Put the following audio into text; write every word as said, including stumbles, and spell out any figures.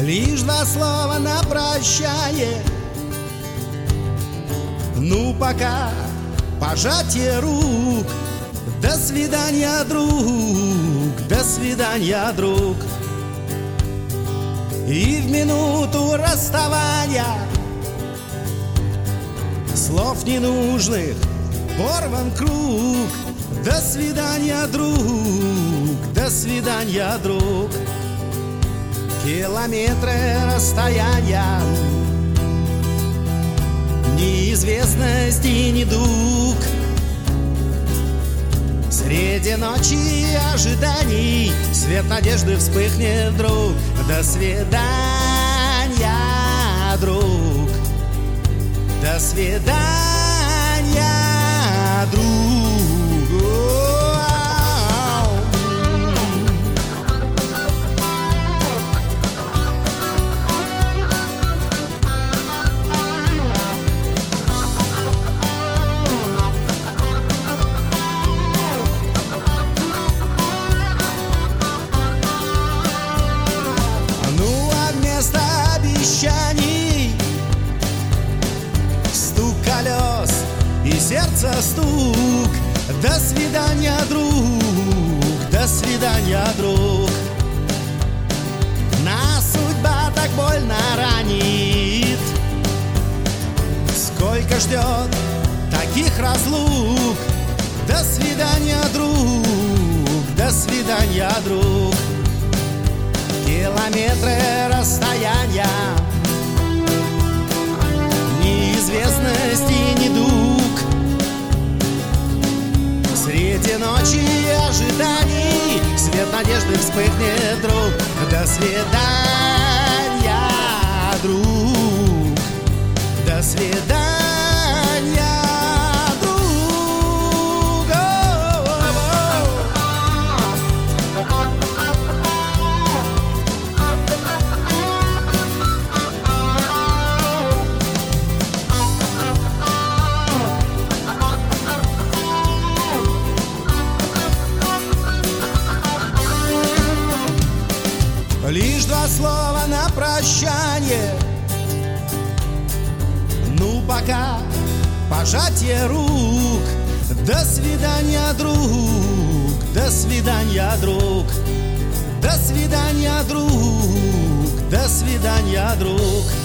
Лишь два слова на прощание. Ну пока, пожатие рук. До свидания, друг, до свидания, друг. И в минуту расставания слов ненужных порван круг. До свидания, друг, до свидания, друг. Километры расстояния, неизвестность и недуг. Среди ночи ожиданий свет надежды вспыхнет вдруг. До свидания, друг, до свидания, друг. Стук колес и сердца стук. До свидания, друг, до свидания, друг. Нас судьба так больно ранит. Сколько ждет таких разлук. До свидания, друг, до свидания, друг. Километры расстояния, неизвестность и недуг. Среди ночи ожиданий свет надежды вспыхнет вдруг. До свидания, друг, до свидания. Лишь два слова на прощание. Ну пока, пожатие рук. До свидания, друг, до свидания, друг. До свидания, друг, до свидания, друг.